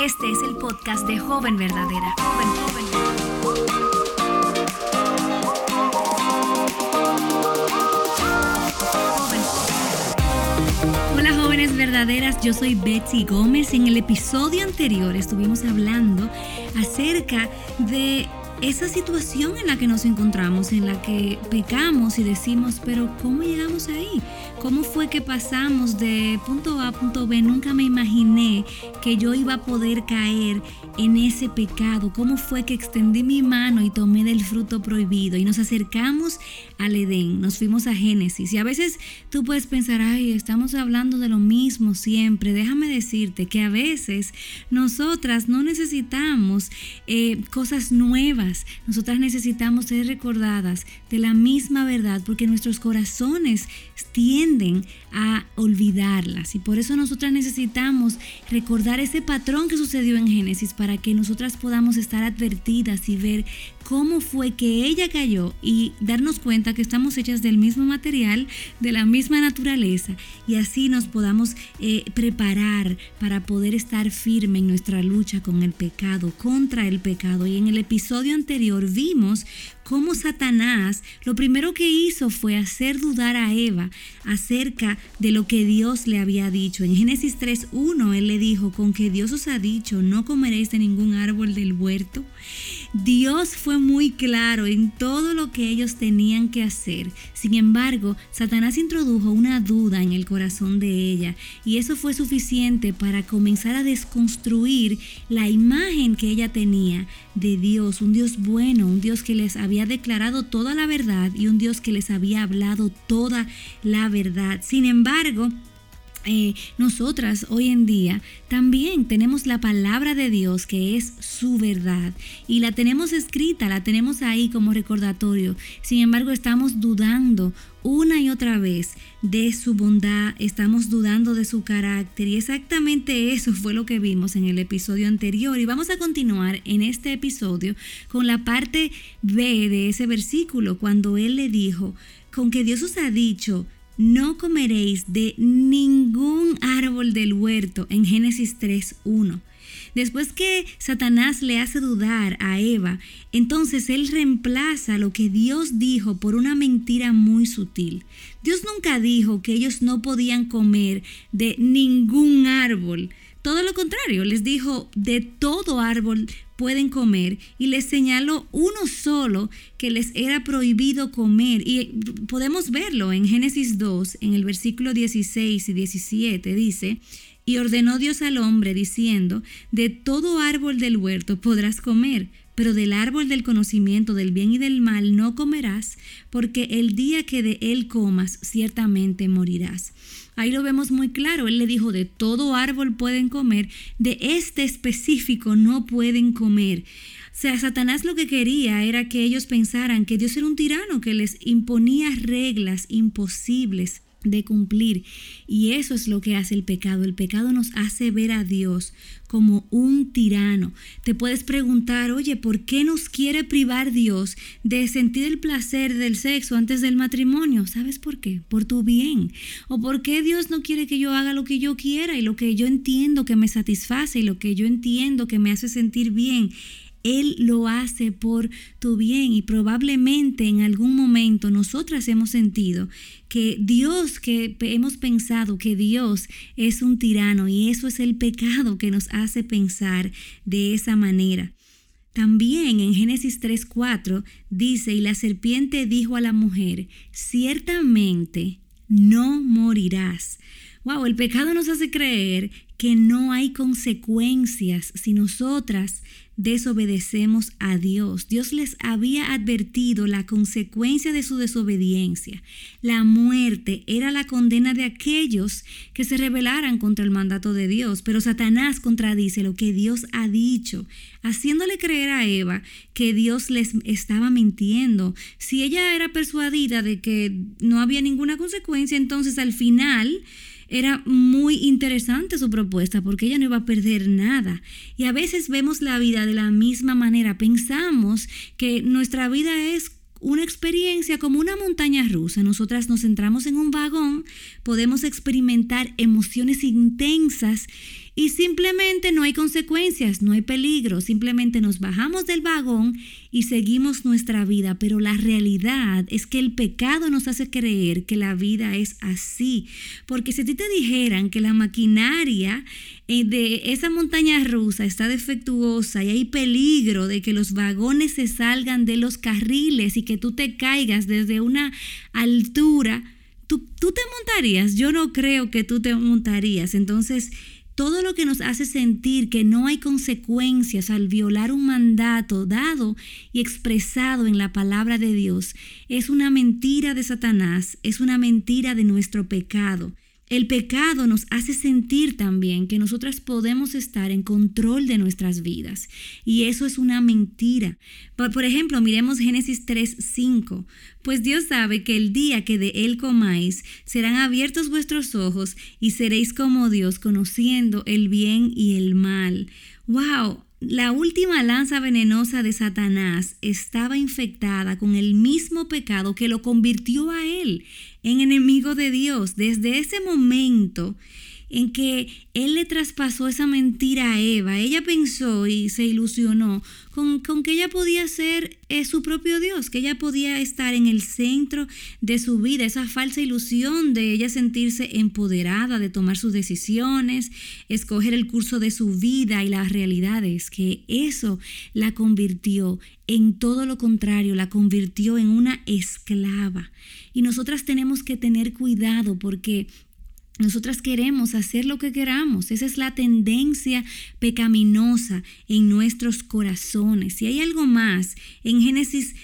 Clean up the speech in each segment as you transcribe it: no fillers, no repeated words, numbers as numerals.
Este es el podcast de Joven Verdadera. Joven. Hola jóvenes verdaderas, yo soy Betsy Gómez. En el episodio anterior estuvimos hablando acerca de esa situación en la que nos encontramos, en la que pecamos y decimos, pero ¿cómo llegamos ahí? ¿Cómo fue que pasamos de punto A a punto B? Nunca me imaginé que yo iba a poder caer en ese pecado. ¿Cómo fue que extendí mi mano y tomé del fruto prohibido? Y nos acercamos al Edén, nos fuimos a Génesis. Y a veces tú puedes pensar, ay, estamos hablando de lo mismo siempre. Déjame decirte que a veces nosotras no necesitamos cosas nuevas. Nosotras necesitamos ser recordadas de la misma verdad, porque nuestros corazones tienden a olvidarlas, y por eso nosotras necesitamos recordar ese patrón que sucedió en Génesis para que nosotras podamos estar advertidas y ver cómo fue que ella cayó y darnos cuenta que estamos hechas del mismo material, de la misma naturaleza, y así nos podamos preparar para poder estar firme en nuestra lucha con el pecado, contra el pecado. Y en el episodio anterior vimos cómo Satanás lo primero que hizo fue hacer dudar a Eva acerca de lo que Dios le había dicho. En Génesis 3:1 él le dijo, con que Dios os ha dicho, no comeréis de ningún árbol del huerto. Dios fue muy claro en todo lo que ellos tenían que hacer. Sin embargo, Satanás introdujo una duda en el corazón de ella, y eso fue suficiente para comenzar a desconstruir la imagen que ella tenía de Dios, un Dios bueno, un Dios que les había declarado toda la verdad y un Dios que les había hablado toda la verdad. Sin embargo, nosotras hoy en día también tenemos la palabra de Dios, que es su verdad, y la tenemos escrita, la tenemos ahí como recordatorio. Sin embargo, estamos dudando una y otra vez de su bondad, estamos dudando de su carácter, y exactamente eso fue lo que vimos en el episodio anterior. Y vamos a continuar en este episodio con la parte B de ese versículo, cuando él le dijo, con que Dios os ha dicho, no comeréis de ningún árbol del huerto, en Génesis 3:1. Después que Satanás le hace dudar a Eva, entonces él reemplaza lo que Dios dijo por una mentira muy sutil. Dios nunca dijo que ellos no podían comer de ningún árbol. Todo lo contrario, les dijo, de todo árbol pueden comer, y les señaló uno solo que les era prohibido comer. Y podemos verlo en Génesis 2, en el versículo 16 y 17, dice, y ordenó Dios al hombre diciendo, de todo árbol del huerto podrás comer, pero del árbol del conocimiento del bien y del mal no comerás, porque el día que de él comas, ciertamente morirás. Ahí lo vemos muy claro. Él le dijo, de todo árbol pueden comer, de este específico no pueden comer. O sea, Satanás lo que quería era que ellos pensaran que Dios era un tirano que les imponía reglas imposibles de cumplir, y eso es lo que hace el pecado. El pecado nos hace ver a Dios como un tirano. Te puedes preguntar, oye, ¿por qué nos quiere privar Dios de sentir el placer del sexo antes del matrimonio? ¿Sabes por qué? Por tu bien. ¿O por qué Dios no quiere que yo haga lo que yo quiera y lo que yo entiendo que me satisface y lo que yo entiendo que me hace sentir bien? Él lo hace por tu bien, y probablemente en algún momento nosotras hemos sentido que hemos pensado que Dios es un tirano, y eso es el pecado que nos hace pensar de esa manera. También en Génesis 3:4 dice, y la serpiente dijo a la mujer, ciertamente no morirás. Wow, el pecado nos hace creer que no hay consecuencias si nosotras desobedecemos a Dios. Dios les había advertido la consecuencia de su desobediencia. La muerte era la condena de aquellos que se rebelaran contra el mandato de Dios, pero Satanás contradice lo que Dios ha dicho, haciéndole creer a Eva que Dios les estaba mintiendo. Si ella era persuadida de que no había ninguna consecuencia, entonces al final era muy interesante su propuesta, porque ella no iba a perder nada. Y a veces vemos la vida de la misma manera. Pensamos que nuestra vida es una experiencia como una montaña rusa. Nosotras nos centramos en un vagón, podemos experimentar emociones intensas y simplemente no hay consecuencias, no hay peligro, simplemente nos bajamos del vagón y seguimos nuestra vida. Pero la realidad es que el pecado nos hace creer que la vida es así, porque si a ti te dijeran que la maquinaria de esa montaña rusa está defectuosa y hay peligro de que los vagones se salgan de los carriles y que tú te caigas desde una altura, ¿tú te montarías? Yo no creo que tú te montarías. Entonces, todo lo que nos hace sentir que no hay consecuencias al violar un mandato dado y expresado en la palabra de Dios es una mentira de Satanás, es una mentira de nuestro pecado. El pecado nos hace sentir también que nosotras podemos estar en control de nuestras vidas, y eso es una mentira. Por ejemplo, miremos Génesis 3:5. Pues Dios sabe que el día que de él comáis, serán abiertos vuestros ojos y seréis como Dios, conociendo el bien y el mal. ¡Wow! La última lanza venenosa de Satanás estaba infectada con el mismo pecado que lo convirtió a él en enemigo de Dios. Desde ese momento en que él le traspasó esa mentira a Eva, ella pensó y se ilusionó con que ella podía ser su propio Dios, que ella podía estar en el centro de su vida, esa falsa ilusión de ella sentirse empoderada, de tomar sus decisiones, escoger el curso de su vida, y la realidad es que eso la convirtió en todo lo contrario, la convirtió en una esclava. Y nosotras tenemos que tener cuidado porque nosotras queremos hacer lo que queramos. Esa es la tendencia pecaminosa en nuestros corazones. Y hay algo más. En Génesis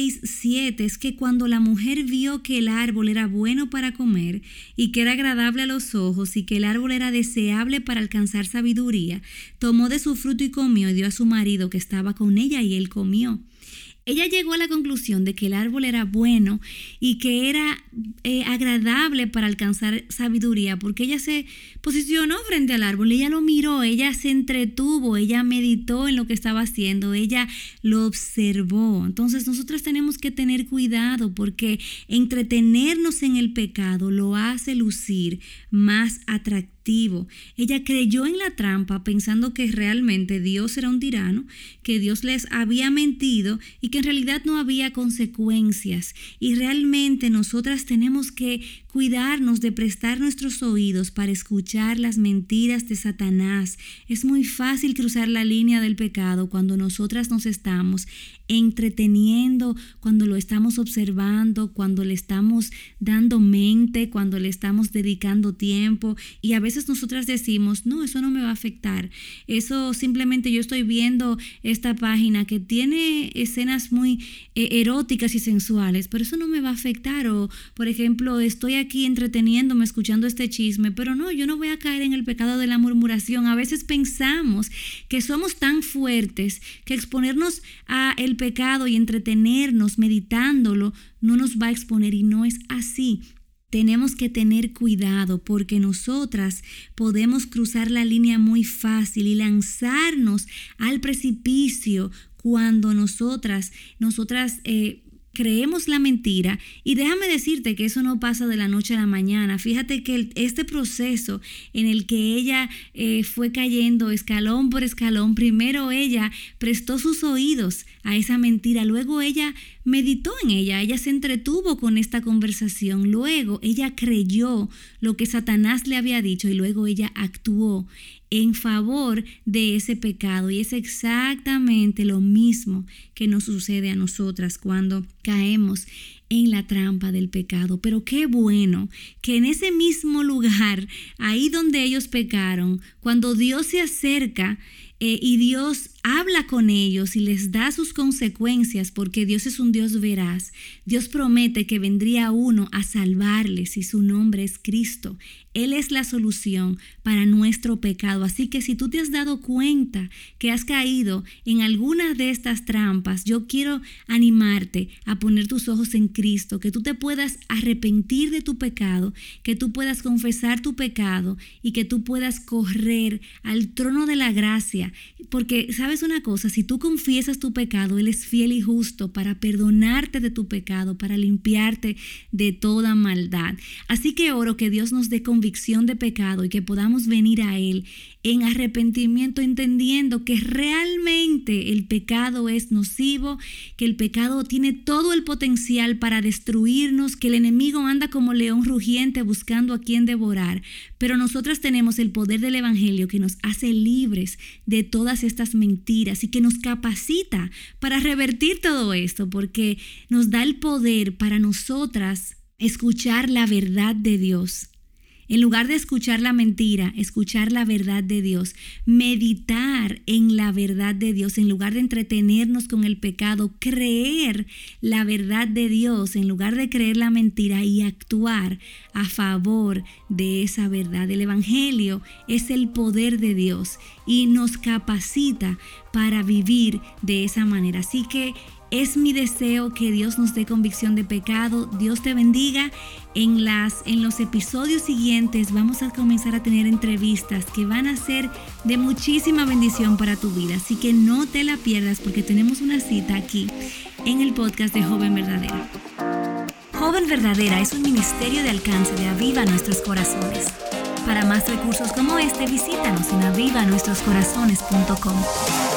6:7 es que cuando la mujer vio que el árbol era bueno para comer y que era agradable a los ojos y que el árbol era deseable para alcanzar sabiduría, tomó de su fruto y comió y dio a su marido que estaba con ella y él comió. Ella llegó a la conclusión de que el árbol era bueno y que era agradable para alcanzar sabiduría, porque ella se posicionó frente al árbol, ella lo miró, ella se entretuvo, ella meditó en lo que estaba haciendo, ella lo observó. Entonces nosotros tenemos que tener cuidado porque entretenernos en el pecado lo hace lucir más atractivo. Ella creyó en la trampa pensando que realmente Dios era un tirano, que Dios les había mentido y que en realidad no había consecuencias. Y realmente nosotras tenemos que cuidarnos de prestar nuestros oídos para escuchar las mentiras de Satanás. Es muy fácil cruzar la línea del pecado cuando nosotras nos estamos entreteniendo, cuando lo estamos observando, cuando le estamos dando mente, cuando le estamos dedicando tiempo. Y a veces nosotras decimos, no, eso no me va a afectar. Eso simplemente yo estoy viendo esta página que tiene escenas muy eróticas y sensuales, pero eso no me va a afectar. O, por ejemplo, estoy aquí entreteniéndome, escuchando este chisme, pero no, yo no voy a caer en el pecado de la murmuración. A veces pensamos que somos tan fuertes que exponernos a el pecado y entretenernos meditándolo no nos va a exponer, y no es así. Tenemos que tener cuidado porque nosotras podemos cruzar la línea muy fácil y lanzarnos al precipicio cuando nosotras creemos la mentira. Y déjame decirte que eso no pasa de la noche a la mañana. Fíjate que este proceso en el que ella fue cayendo escalón por escalón, primero ella prestó sus oídos a esa mentira, luego ella meditó en ella se entretuvo con esta conversación, luego ella creyó lo que Satanás le había dicho y luego ella actuó en favor de ese pecado. Y es exactamente lo mismo que nos sucede a nosotras cuando caemos en la trampa del pecado. Pero qué bueno que en ese mismo lugar, ahí donde ellos pecaron, cuando Dios se acerca y Dios habla con ellos y les da sus consecuencias, porque Dios es un Dios veraz. Dios promete que vendría uno a salvarles y su nombre es Cristo. Él es la solución para nuestro pecado. Así que si tú te has dado cuenta que has caído en alguna de estas trampas, yo quiero animarte a poner tus ojos en Cristo, que tú te puedas arrepentir de tu pecado, que tú puedas confesar tu pecado y que tú puedas correr al trono de la gracia. Porque, ¿sabes sabes una cosa, si tú confiesas tu pecado, Él es fiel y justo para perdonarte de tu pecado, para limpiarte de toda maldad. Así que oro que Dios nos dé convicción de pecado y que podamos venir a Él en arrepentimiento, entendiendo que realmente el pecado es nocivo, que el pecado tiene todo el potencial para destruirnos, que el enemigo anda como león rugiente buscando a quien devorar, pero nosotras tenemos el poder del evangelio que nos hace libres de todas estas mentiras y que nos capacita para revertir todo esto, porque nos da el poder para nosotras escuchar la verdad de Dios. En lugar de escuchar la mentira, escuchar la verdad de Dios, meditar en la verdad de Dios, en lugar de entretenernos con el pecado, creer la verdad de Dios, en lugar de creer la mentira y actuar a favor de esa verdad. El evangelio es el poder de Dios y nos capacita para vivir de esa manera. Así que es mi deseo que Dios nos dé convicción de pecado. Dios te bendiga. En los episodios siguientes vamos a comenzar a tener entrevistas que van a ser de muchísima bendición para tu vida. Así que no te la pierdas porque tenemos una cita aquí en el podcast de Joven Verdadera. Joven Verdadera es un ministerio de alcance de Aviva Nuestros Corazones. Para más recursos como este, visítanos en avivanuestroscorazones.com.